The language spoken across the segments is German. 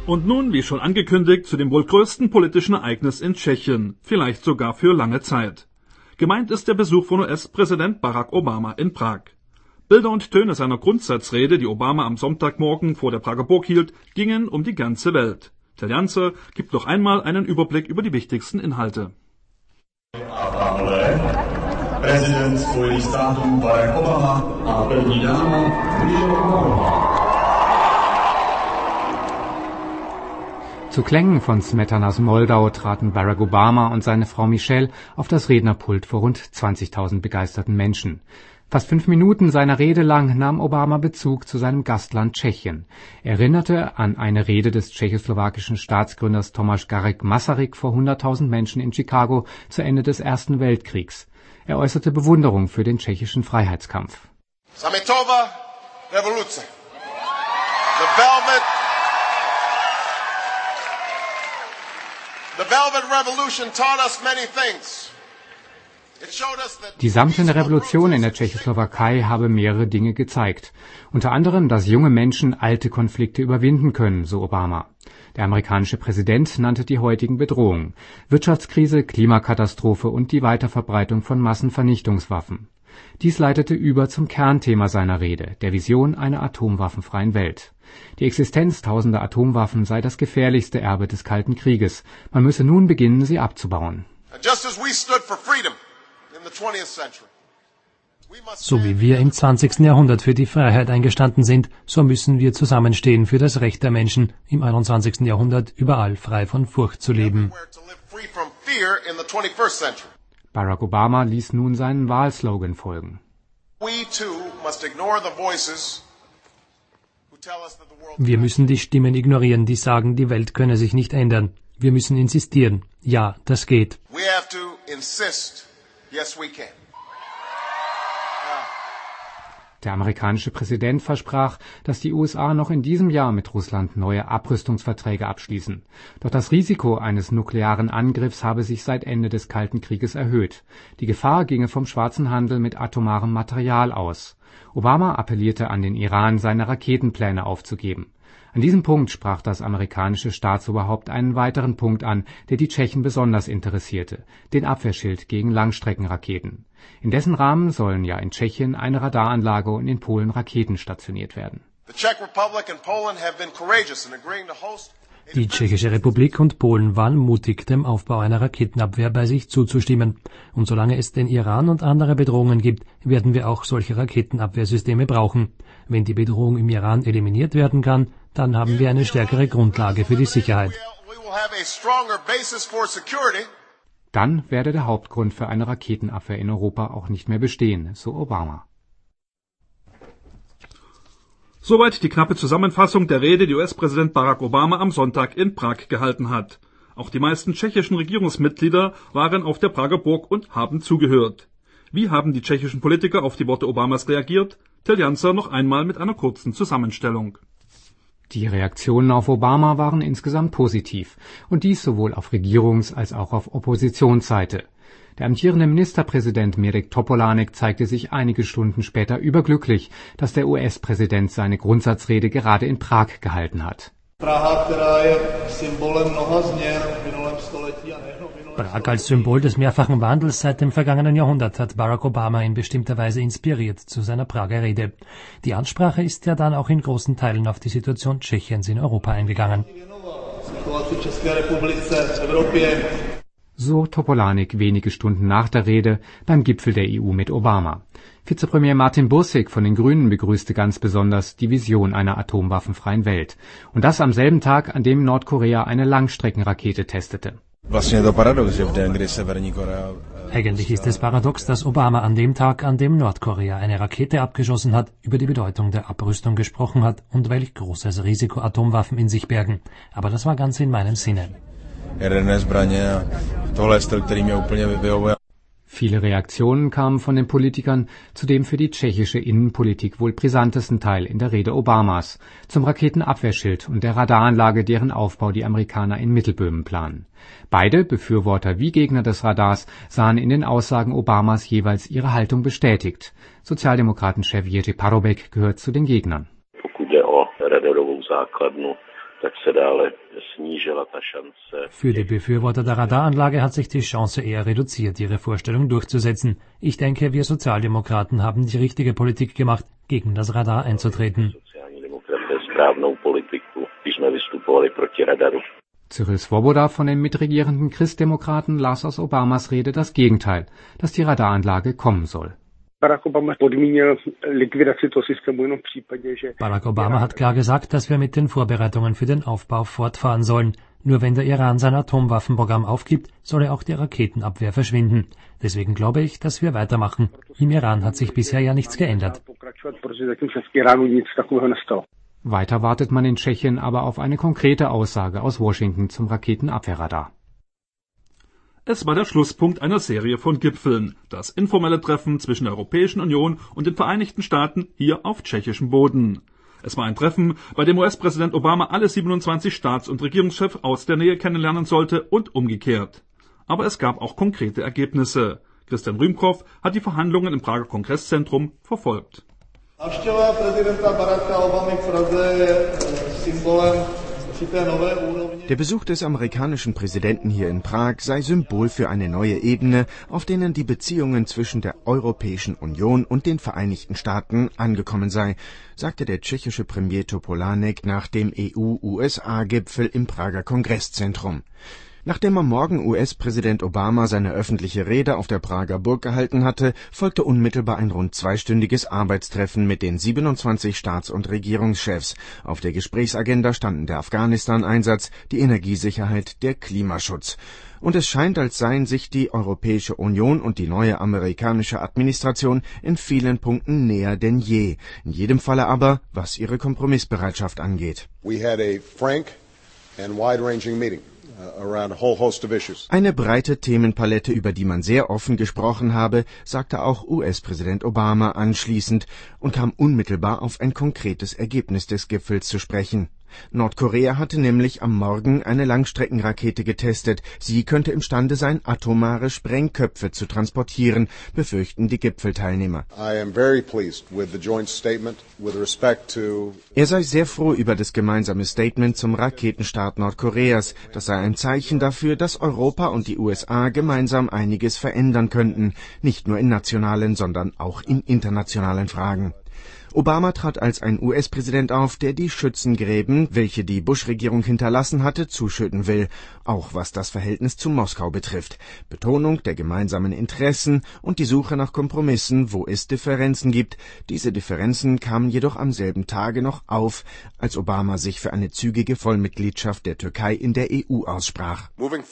Und nun, wie schon angekündigt, zu dem wohl größten politischen Ereignis in Tschechien, vielleicht sogar für lange Zeit. Gemeint ist der Besuch von US-Präsident Barack Obama in Prag. Bilder und Töne seiner Grundsatzrede, die Obama am Sonntagmorgen vor der Prager Burg hielt, gingen um die ganze Welt. Tel Janzer gibt noch einmal einen Überblick über die wichtigsten Inhalte. Prezident Spojených států Barack Obama a první dáma Michelle Obama. Zu Klängen von Smetanas Moldau traten Barack Obama und seine Frau Michelle auf das Rednerpult vor rund 20.000 begeisterten Menschen. Fast 5 Minuten seiner Rede lang nahm Obama Bezug zu seinem Gastland Tschechien, erinnerte an eine Rede des tschechoslowakischen Staatsgründers Tomáš Garrigue Masaryk vor 100.000 Menschen in Chicago zu Ende des Ersten Weltkriegs. Er äußerte Bewunderung für den tschechischen Freiheitskampf. Sametova Revoluce. The Velvet Revolution taught us many things. Die samtene Revolution in der Tschechoslowakei habe mehrere Dinge gezeigt. Unter anderem, dass junge Menschen alte Konflikte überwinden können, so Obama. Der amerikanische Präsident nannte die heutigen Bedrohungen: Wirtschaftskrise, Klimakatastrophe und die Weiterverbreitung von Massenvernichtungswaffen. Dies leitete über zum Kernthema seiner Rede, der Vision einer atomwaffenfreien Welt. Die Existenz tausender Atomwaffen sei das gefährlichste Erbe des Kalten Krieges. Man müsse nun beginnen, sie abzubauen. So wie wir im 20. Jahrhundert für die Freiheit eingestanden sind, so müssen wir zusammenstehen für das Recht der Menschen, im 21. Jahrhundert überall frei von Furcht zu leben. Barack Obama ließ nun seinen Wahlslogan folgen. Wir müssen die Stimmen ignorieren, die sagen, die Welt könne sich nicht ändern. Wir müssen insistieren. Ja, das geht. Der amerikanische Präsident versprach, dass die USA noch in diesem Jahr mit Russland neue Abrüstungsverträge abschließen. Doch das Risiko eines nuklearen Angriffs habe sich seit Ende des Kalten Krieges erhöht. Die Gefahr ginge vom schwarzen Handel mit atomarem Material aus. Obama appellierte an den Iran, seine Raketenpläne aufzugeben. An diesem Punkt sprach das amerikanische Staatsoberhaupt einen weiteren Punkt an, der die Tschechen besonders interessierte: den Abwehrschild gegen Langstreckenraketen. In dessen Rahmen sollen ja in Tschechien eine Radaranlage und in Polen Raketen stationiert werden. Die Tschechische Republik und Polen waren mutig, dem Aufbau einer Raketenabwehr bei sich zuzustimmen. Und solange es den Iran und andere Bedrohungen gibt, werden wir auch solche Raketenabwehrsysteme brauchen. Wenn die Bedrohung im Iran eliminiert werden kann, dann haben wir eine stärkere Grundlage für die Sicherheit. Dann werde der Hauptgrund für eine Raketenabwehr in Europa auch nicht mehr bestehen, so Obama. Soweit die knappe Zusammenfassung der Rede, die US-Präsident Barack Obama am Sonntag in Prag gehalten hat. Auch die meisten tschechischen Regierungsmitglieder waren auf der Prager Burg und haben zugehört. Wie haben die tschechischen Politiker auf die Worte Obamas reagiert? Tel Janzer noch einmal mit einer kurzen Zusammenstellung. Die Reaktionen auf Obama waren insgesamt positiv, und dies sowohl auf Regierungs- als auch auf Oppositionsseite. Der amtierende Ministerpräsident Mirek Topolánek zeigte sich einige Stunden später überglücklich, dass der US-Präsident seine Grundsatzrede gerade in Prag gehalten hat. Prag als Symbol des mehrfachen Wandels seit dem vergangenen Jahrhundert hat Barack Obama in bestimmter Weise inspiriert zu seiner Prager Rede. Die Ansprache ist ja dann auch in großen Teilen auf die Situation Tschechiens in Europa eingegangen. So Topolánek wenige Stunden nach der Rede beim Gipfel der EU mit Obama. Vizepremier Martin Bursig von den Grünen begrüßte ganz besonders die Vision einer atomwaffenfreien Welt. Und das am selben Tag, an dem Nordkorea eine Langstreckenrakete testete. Eigentlich ist es paradox, dass Obama an dem Tag, an dem Nordkorea eine Rakete abgeschossen hat, über die Bedeutung der Abrüstung gesprochen hat und welch großes Risiko Atomwaffen in sich bergen. Aber das war ganz in meinem Sinne. Viele Reaktionen kamen von den Politikern zu dem für die tschechische Innenpolitik wohl brisantesten Teil in der Rede Obamas, zum Raketenabwehrschild und der Radaranlage, deren Aufbau die Amerikaner in Mittelböhmen planen. Beide, Befürworter wie Gegner des Radars, sahen in den Aussagen Obamas jeweils ihre Haltung bestätigt. Sozialdemokratenchef Jerzy Paroubek gehört zu den Gegnern. Für die Befürworter der Radaranlage hat sich die Chance eher reduziert, ihre Vorstellung durchzusetzen. Ich denke, wir Sozialdemokraten haben die richtige Politik gemacht, gegen das Radar einzutreten. Cyril Svoboda von den mitregierenden Christdemokraten las aus Obamas Rede das Gegenteil, dass die Radaranlage kommen soll. Barack Obama hat klar gesagt, dass wir mit den Vorbereitungen für den Aufbau fortfahren sollen. Nur wenn der Iran sein Atomwaffenprogramm aufgibt, soll auch die Raketenabwehr verschwinden. Deswegen glaube ich, dass wir weitermachen. Im Iran hat sich bisher ja nichts geändert. Weiter wartet man in Tschechien aber auf eine konkrete Aussage aus Washington zum Raketenabwehrradar. Es war der Schlusspunkt einer Serie von Gipfeln, das informelle Treffen zwischen der Europäischen Union und den Vereinigten Staaten hier auf tschechischem Boden. Es war ein Treffen, bei dem US-Präsident Obama alle 27 Staats- und Regierungschefs aus der Nähe kennenlernen sollte und umgekehrt. Aber es gab auch konkrete Ergebnisse. Christian Rümkow hat die Verhandlungen im Prager Kongresszentrum verfolgt. Návštěva prezidenta Baracka Obamy v Praze je symbolem určité nové úrovně. Der Besuch des amerikanischen Präsidenten hier in Prag sei Symbol für eine neue Ebene, auf denen die Beziehungen zwischen der Europäischen Union und den Vereinigten Staaten angekommen sei, sagte der tschechische Premier Topolánek nach dem EU-USA-Gipfel im Prager Kongresszentrum. Nachdem am Morgen US-Präsident Obama seine öffentliche Rede auf der Prager Burg gehalten hatte, folgte unmittelbar ein rund zweistündiges Arbeitstreffen mit den 27 Staats- und Regierungschefs. Auf der Gesprächsagenda standen der Afghanistan-Einsatz, die Energiesicherheit, der Klimaschutz. Und es scheint, als seien sich die Europäische Union und die neue amerikanische Administration in vielen Punkten näher denn je. In jedem Falle aber, was ihre Kompromissbereitschaft angeht. We had a frank and wide-ranging meeting. Eine breite Themenpalette, über die man sehr offen gesprochen habe, sagte auch US-Präsident Obama anschließend und kam unmittelbar auf ein konkretes Ergebnis des Gipfels zu sprechen. Nordkorea hatte nämlich am Morgen eine Langstreckenrakete getestet. Sie könnte imstande sein, atomare Sprengköpfe zu transportieren, befürchten die Gipfelteilnehmer. Er sei sehr froh über das gemeinsame Statement zum Raketenstart Nordkoreas. Das sei ein Zeichen dafür, dass Europa und die USA gemeinsam einiges verändern könnten, nicht nur in nationalen, sondern auch in internationalen Fragen. Obama trat als ein US-Präsident auf, der die Schützengräben, welche die Bush-Regierung hinterlassen hatte, zuschütten will, auch was das Verhältnis zu Moskau betrifft. Betonung der gemeinsamen Interessen und die Suche nach Kompromissen, wo es Differenzen gibt. Diese Differenzen kamen jedoch am selben Tage noch auf, als Obama sich für eine zügige Vollmitgliedschaft der Türkei in der EU aussprach.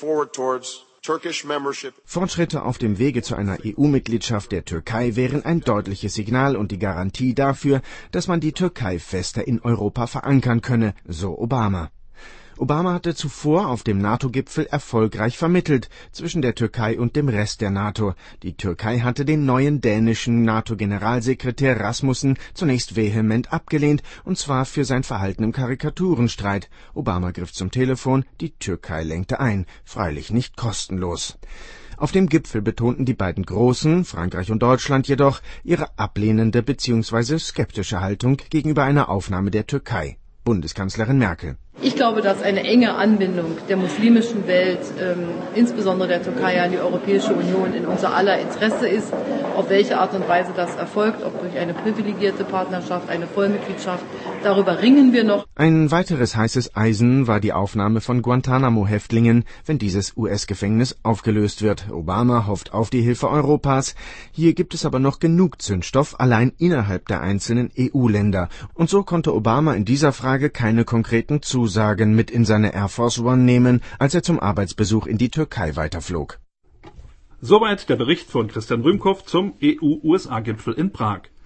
Fortschritte auf dem Wege zu einer EU-Mitgliedschaft der Türkei wären ein deutliches Signal und die Garantie dafür, dass man die Türkei fester in Europa verankern könne, so Obama. Obama hatte zuvor auf dem NATO-Gipfel erfolgreich vermittelt zwischen der Türkei und dem Rest der NATO. Die Türkei hatte den neuen dänischen NATO-Generalsekretär Rasmussen zunächst vehement abgelehnt, und zwar für sein Verhalten im Karikaturenstreit. Obama griff zum Telefon, die Türkei lenkte ein, freilich nicht kostenlos. Auf dem Gipfel betonten die beiden Großen, Frankreich und Deutschland jedoch, ihre ablehnende bzw. skeptische Haltung gegenüber einer Aufnahme der Türkei. Bundeskanzlerin Merkel. Ich glaube, dass eine enge Anbindung der muslimischen Welt, insbesondere der Türkei, an die Europäische Union in unser aller Interesse ist. Auf welche Art und Weise das erfolgt, ob durch eine privilegierte Partnerschaft, eine Vollmitgliedschaft, darüber ringen wir noch. Ein weiteres heißes Eisen war die Aufnahme von Guantanamo-Häftlingen, wenn dieses US-Gefängnis aufgelöst wird. Obama hofft auf die Hilfe Europas. Hier gibt es aber noch genug Zündstoff, allein innerhalb der einzelnen EU-Länder. Und so konnte Obama in dieser Frage keine konkreten Zusagen mit in seine Air Force One nehmen, als er zum Arbeitsbesuch in die Türkei weiterflog. Soweit der Bericht von Christian Rümkow zum EU-USA-Gipfel in Prag.